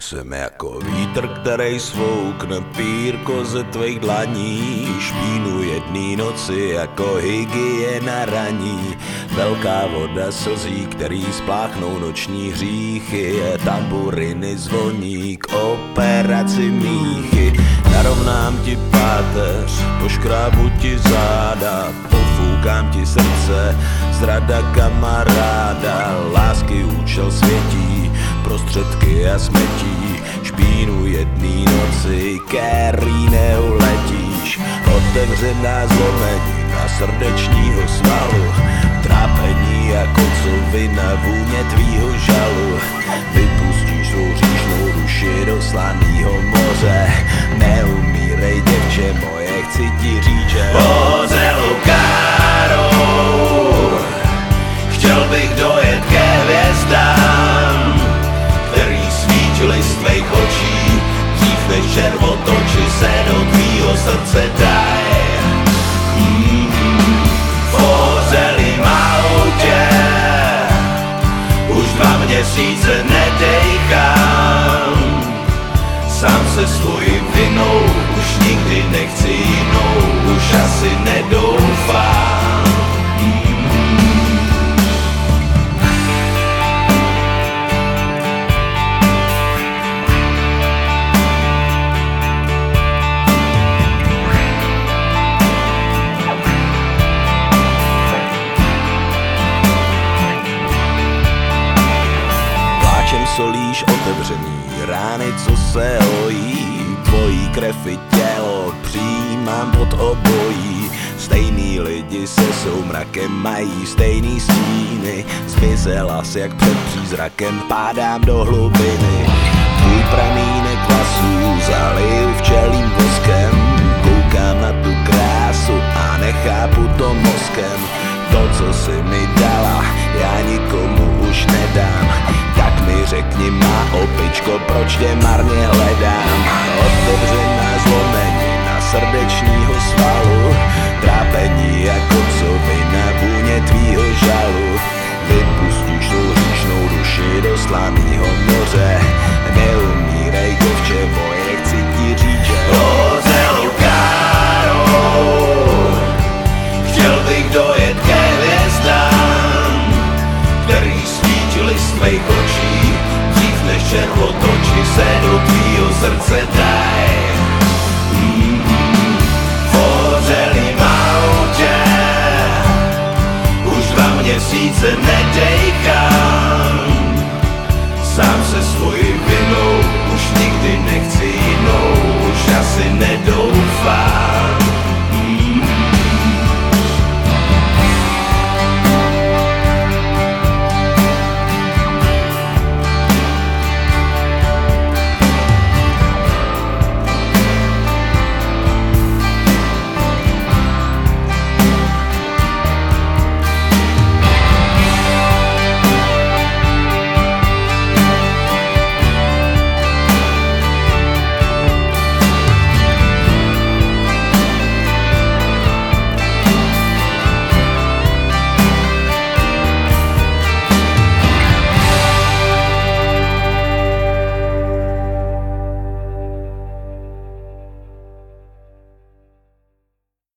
Jsem jako vítr, který svoukne pírko ze tvých dlaní. Špínu jedný noci jako hygiena raní. Velká voda slzí, který spláchnou noční hříchy. Tamburiny zvoní k operaci míchy. Narovnám ti páteř, poškrábu ti záda, pofoukám ti srdce, zrada kamaráda. Lásky účel světí, prostředky a smetí. Špínu jedný noci, který neuletíš. Otevřená zlomenina srdečního svalu. Trápení jako covina, vůně tvýho žalu. Vypustíš svou hříšnou duši do slanýho moře. Neumírej, děvče moje, chci ti říct, že Ozelou károu chtěl bych dojet ke hvězdám, který svítily z tvých očí, dřív než červotoči se do tvýho srdce daj. V ozelím autě už 2 měsíce nedejchám, sám se svojí vinou, už nikdy nechci jinou, už asi nedoufám. Pláčem solíš otevřený rány, co se hojí. Tvojí krev i tělo přijímám pod obojí. Stejný lidi se soumrakem mají stejný stíny. Zmizela si jak před přízrakem, pádám do hlubiny. Tvůj pramínek vlasů zaliju včelím voskem. Koukám na tu krásu a nechápu to mozkem. To, co jsi mi dala, já nikomu už nedám. Tak mi řekni, má opičko, proč tě marně hledám. Otevřená zlomenina srdečního svalu. Trápení jako covina, vůně tvýho žalu. Vypustíš svou hříšnou duši do slanýho moře. Neumírej, děvče moje, chci ti říct, že Ozelou károu chtěl bych dojet ke hvězdám, který svítily z tvých očí, dřív než červotoči se do tvýho srdce daj. V ozelím autě už 2 měsíce nedejchám,